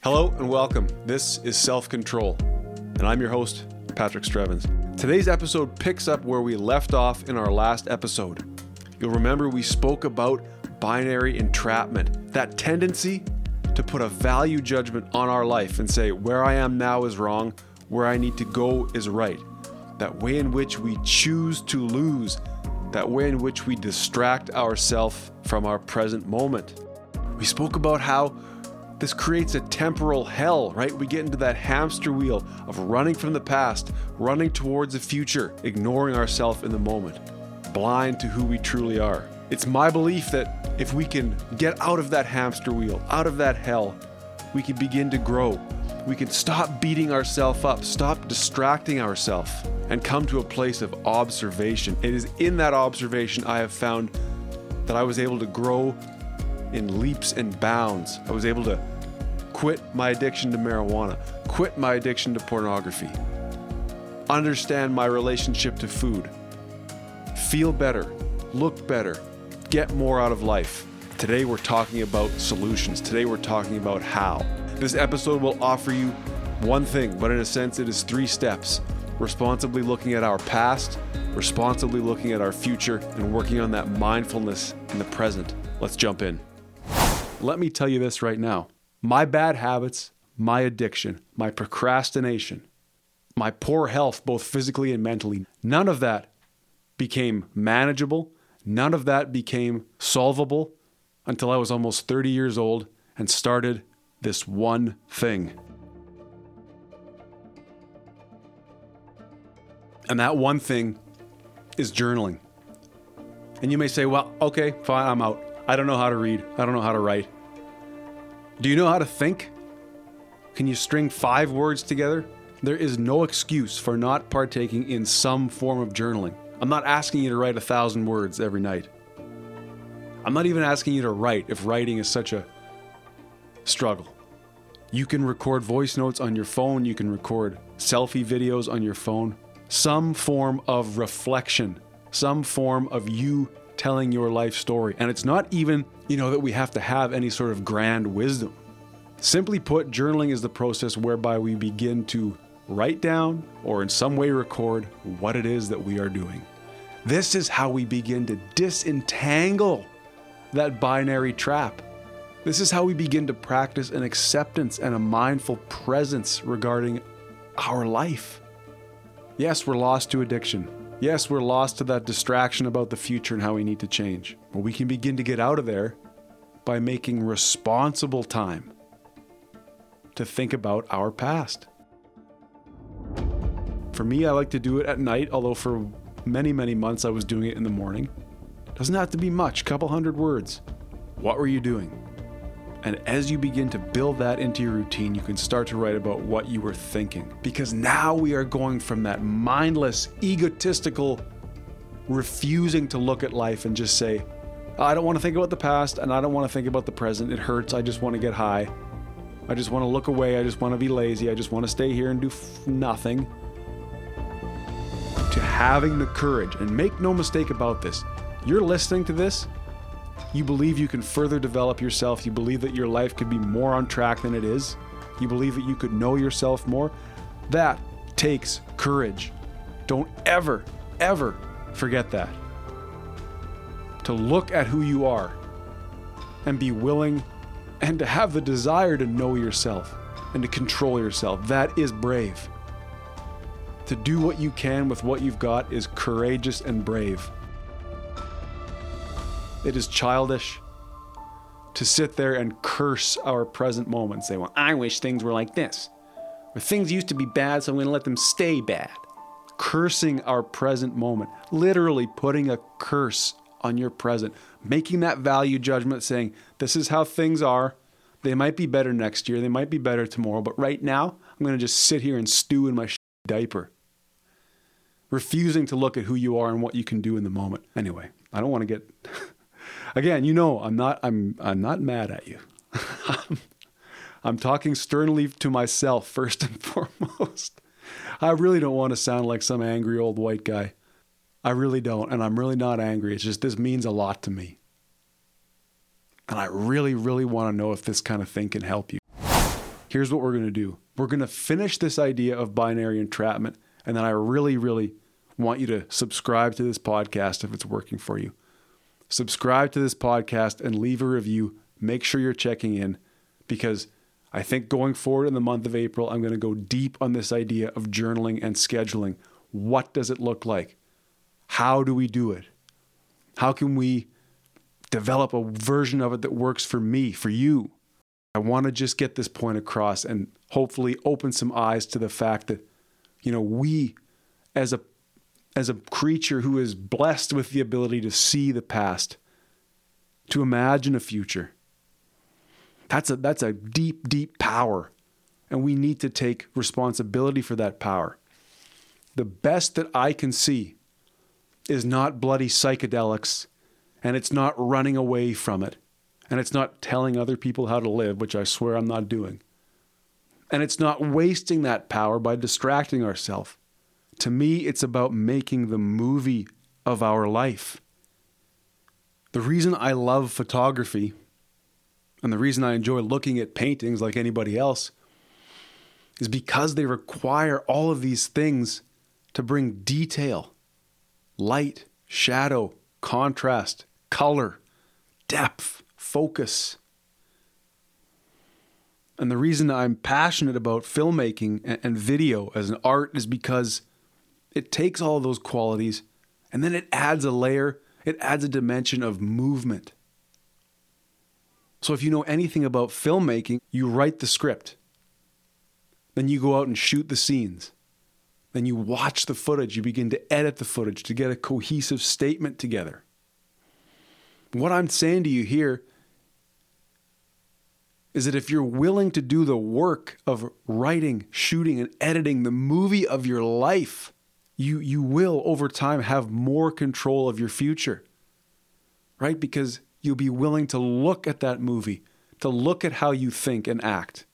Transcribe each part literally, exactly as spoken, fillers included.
Hello and welcome. This is Self-Control, and I'm your host, Patrick Strevens. Today's episode picks up where we left off in our last episode. You'll remember we spoke about binary entrapment, that tendency to put a value judgment on our life and say, where I am now is wrong, where I need to go is right. That way in which we choose to lose, that way in which we distract ourselves from our present moment. We spoke about how this creates a temporal hell, right? We get into that hamster wheel of running from the past, running towards the future, ignoring ourselves in the moment, blind to who we truly are. It's my belief that if we can get out of that hamster wheel, out of that hell, we can begin to grow. We can stop beating ourselves up, stop distracting ourselves, and come to a place of observation. It is in that observation I have found that I was able to grow in leaps and bounds. I was able to quit my addiction to marijuana, quit my addiction to pornography, understand my relationship to food, feel better, look better, get more out of life. Today we're talking about solutions. Today we're talking about how. This episode will offer you one thing, but in a sense it is three steps. Responsibly looking at our past, responsibly looking at our future, and working on that mindfulness in the present. Let's jump in. Let me tell you this right now. My bad habits, my addiction, my procrastination, my poor health, both physically and mentally, none of that became manageable. None of that became solvable until I was almost thirty years old and started this one thing. And that one thing is journaling. And you may say, well, okay, fine, I'm out. I don't know how to read. I don't know how to write. Do you know how to think? Can you string five words together? There is no excuse for not partaking in some form of journaling. I'm not asking you to write a thousand words every night. I'm not even asking you to write if writing is such a struggle. You can record voice notes on your phone. You can record selfie videos on your phone. Some form of reflection, some form of you telling your life story. And it's not even, you know, that we have to have any sort of grand wisdom. Simply put, journaling is the process whereby we begin to write down or in some way record what it is that we are doing. This is how we begin to disentangle that binary trap. This is how we begin to practice an acceptance and a mindful presence regarding our life. Yes, we're lost to addiction. Yes, we're lost to that distraction about the future and how we need to change. But we can begin to get out of there by making responsible time to think about our past. For me, I like to do it at night, although for many, many months I was doing it in the morning. Doesn't have to be much, couple hundred words. What were you doing? And as you begin to build that into your routine, you can start to write about what you were thinking. Because now we are going from that mindless, egotistical, refusing to look at life and just say, I don't want to think about the past and I don't want to think about the present. It hurts. I just want to get high. I just want to look away. I just want to be lazy. I just want to stay here and do f- nothing. To having the courage, and make no mistake about this, you're listening to this, you believe you can further develop yourself. You believe that your life could be more on track than it is. You believe that you could know yourself more. That takes courage. Don't ever, ever forget that. To look at who you are and be willing and to have the desire to know yourself and to control yourself. That is brave. To do what you can with what you've got is courageous and brave. It is childish to sit there and curse our present moment and say, well, I wish things were like this. Or things used to be bad, so I'm going to let them stay bad. Cursing our present moment. Literally putting a curse on your present. Making that value judgment saying, this is how things are. They might be better next year. They might be better tomorrow. But right now, I'm going to just sit here and stew in my diaper. Refusing to look at who you are and what you can do in the moment. Anyway, I don't want to get... Again, you know, I'm not, I'm, I'm not mad at you. I'm talking sternly to myself first and foremost. I really don't want to sound like some angry old white guy. I really don't. And I'm really not angry. It's just, this means a lot to me. And I really, really want to know if this kind of thing can help you. here's what we're going to do. We're going to finish this idea of binary entrapment. And then I really, really want you to subscribe to this podcast if it's working for you. Subscribe to this podcast and leave a review. Make sure you're checking in, because I think going forward in the month of April, I'm going to go deep on this idea of journaling and scheduling. What does it look like? How do we do it? How can we develop a version of it that works for me, for you? I want to just get this point across and hopefully open some eyes to the fact that, you know, we as a as a creature who is blessed with the ability to see the past, to imagine a future, that's a that's a deep, deep power. And we need to take responsibility for that power. The best that I can see is not bloody psychedelics, and it's not running away from it. And it's not telling other people how to live, which I swear I'm not doing. And it's not wasting that power by distracting ourselves. To me, it's about making the movie of our life. The reason I love photography, and the reason I enjoy looking at paintings like anybody else, is because they require all of these things to bring detail, light, shadow, contrast, color, depth, focus. And the reason I'm passionate about filmmaking and, and video as an art is because it takes all of those qualities and then it adds a layer, it adds a dimension of movement. So if you know anything about filmmaking, you write the script. Then you go out and shoot the scenes. Then you watch the footage, you begin to edit the footage to get a cohesive statement together. What I'm saying to you here is that if you're willing to do the work of writing, shooting, and editing the movie of your life, you you will, over time, have more control of your future, right? Because you'll be willing to look at that movie, to look at how you think and act.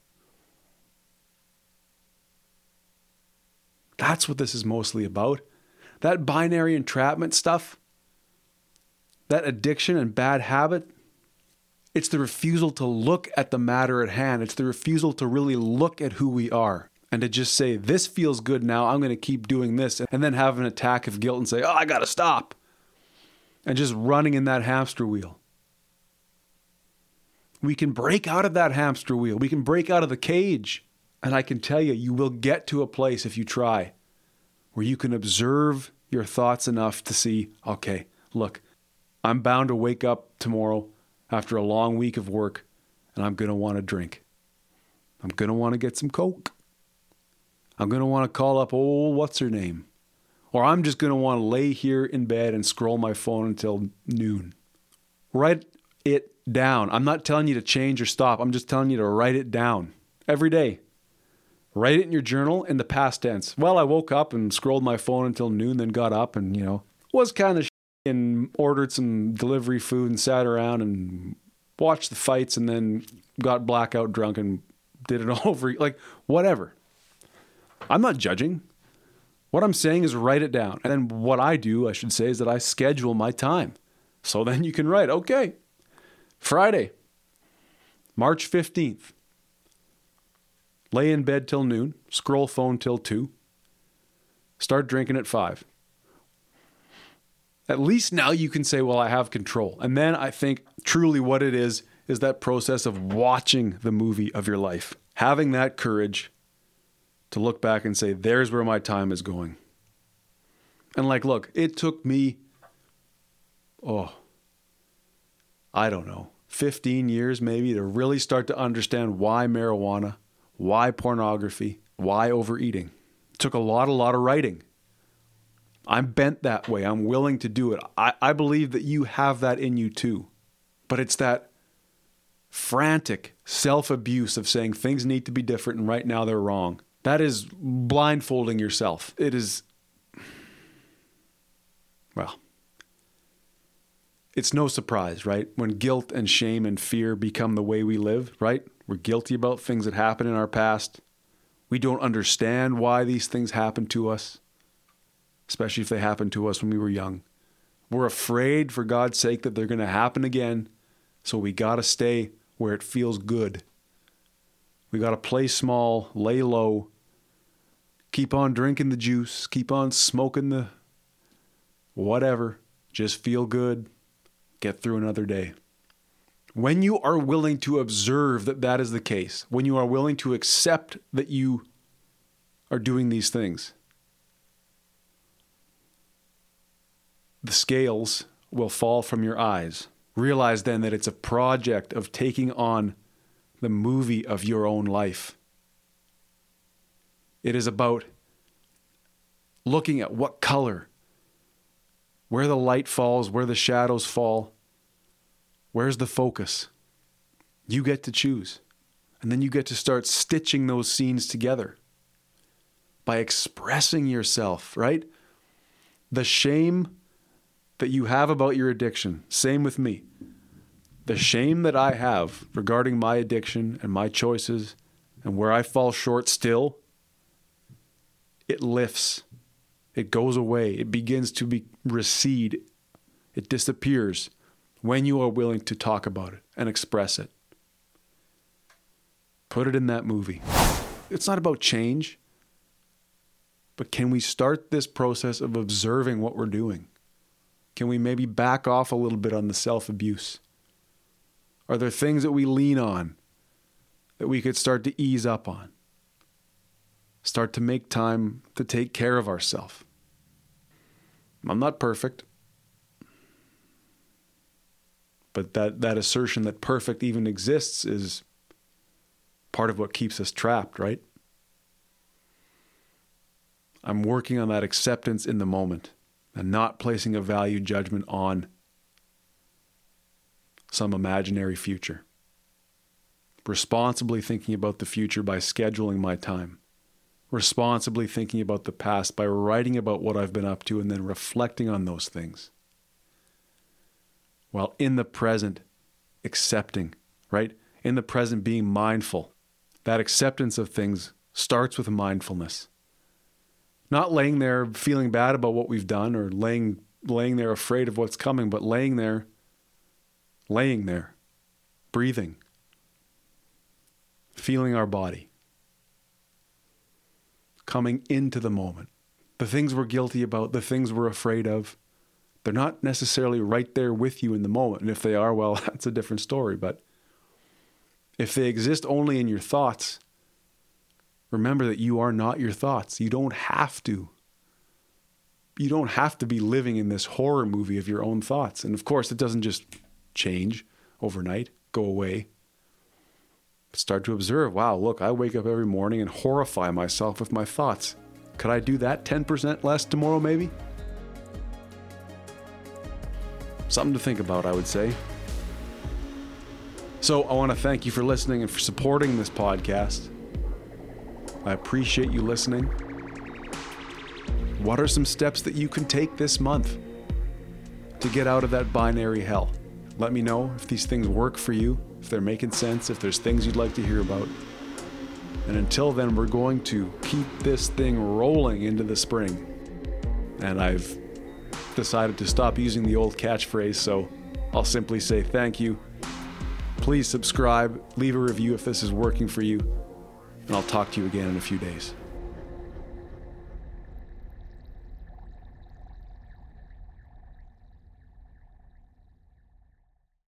That's what this is mostly about. That binary entrapment stuff, that addiction and bad habit, it's the refusal to look at the matter at hand. It's the refusal to really look at who we are and to just say, this feels good now, I'm going to keep doing this, and then have an attack of guilt and say, oh, I got to stop. And just running in that hamster wheel. We can break out of that hamster wheel. We can break out of the cage. And I can tell you, you will get to a place if you try where you can observe your thoughts enough to see, okay, look, I'm bound to wake up tomorrow after a long week of work, and I'm going to want to drink. I'm going to want to get some Coke. I'm going to want to call up old what's-her-name. Or I'm just going to want to lay here in bed and scroll my phone until noon. Write it down. I'm not telling you to change or stop. I'm just telling you to write it down every day. Write it in your journal in the past tense. Well, I woke up and scrolled my phone until noon, then got up and, you know, was kind of and ordered some delivery food and sat around and watched the fights and then got blackout drunk and did it all over. Like, whatever. I'm not judging. What I'm saying is write it down. And then what I do, I should say, is that I schedule my time. So then you can write, okay, Friday, March fifteenth. Lay in bed till noon, scroll phone till two, start drinking at five. At least now you can say, well, I have control. And then I think truly what it is, is that process of watching the movie of your life. Having that courage to look back and say, there's where my time is going. And like, look, it took me, oh, I don't know, fifteen years maybe to really start to understand why marijuana, why pornography, why overeating. It took a lot, a lot of writing. I'm bent that way. I'm willing to do it. I, I believe that you have that in you too. But it's that frantic self-abuse of saying things need to be different and right now they're wrong. That is blindfolding yourself. It is, well, it's no surprise, right? When guilt and shame and fear become the way we live, right? We're guilty about things that happened in our past. We don't understand why these things happen to us, especially if they happened to us when we were young. We're afraid, for God's sake, that they're going to happen again, so we got to stay where it feels good. We got to play small, lay low, keep on drinking the juice, keep on smoking the whatever, just feel good, get through another day. When you are willing to observe that that is the case, when you are willing to accept that you are doing these things, the scales will fall from your eyes. Realize then that it's a project of taking on the movie of your own life. It is about looking at what color, where the light falls, where the shadows fall, where's the focus. You get to choose. And then you get to start stitching those scenes together by expressing yourself, right? The shame that you have about your addiction, same with me. The shame that I have regarding my addiction and my choices and where I fall short still, it lifts. It goes away. It begins to be recede. It disappears when you are willing to talk about it and express it. Put it in that movie. It's not about change, but can we start this process of observing what we're doing? Can we maybe back off a little bit on the self-abuse? Are there things that we lean on that we could start to ease up on? Start to make time to take care of ourselves. I'm not perfect. But that, that assertion that perfect even exists is part of what keeps us trapped, right? I'm working on that acceptance in the moment and not placing a value judgment on some imaginary future. Responsibly thinking about the future by scheduling my time. Responsibly thinking about the past by writing about what I've been up to and then reflecting on those things. While in the present, accepting, right? In the present, being mindful. That acceptance of things starts with mindfulness. Not laying there feeling bad about what we've done or laying laying there afraid of what's coming, but laying there, laying there, breathing, feeling our body, coming into the moment. The things we're guilty about, the things we're afraid of, they're not necessarily right there with you in the moment. And if they are, well, that's a different story. But if they exist only in your thoughts, remember that you are not your thoughts. You don't have to. You don't have to be living in this horror movie of your own thoughts. And of course, it doesn't just change overnight, go away. Start to observe, wow, look, I wake up every morning and horrify myself with my thoughts. Could I do that ten percent less tomorrow, maybe? Something to think about, I would say. So I want to thank you for listening and for supporting this podcast. I appreciate you listening. What are some steps that you can take this month to get out of that binary hell? Let me know if these things work for you, if they're making sense, if there's things you'd like to hear about. And until then, we're going to keep this thing rolling into the spring. And I've decided to stop using the old catchphrase, so I'll simply say thank you. Please subscribe, leave a review if this is working for you, and I'll talk to you again in a few days.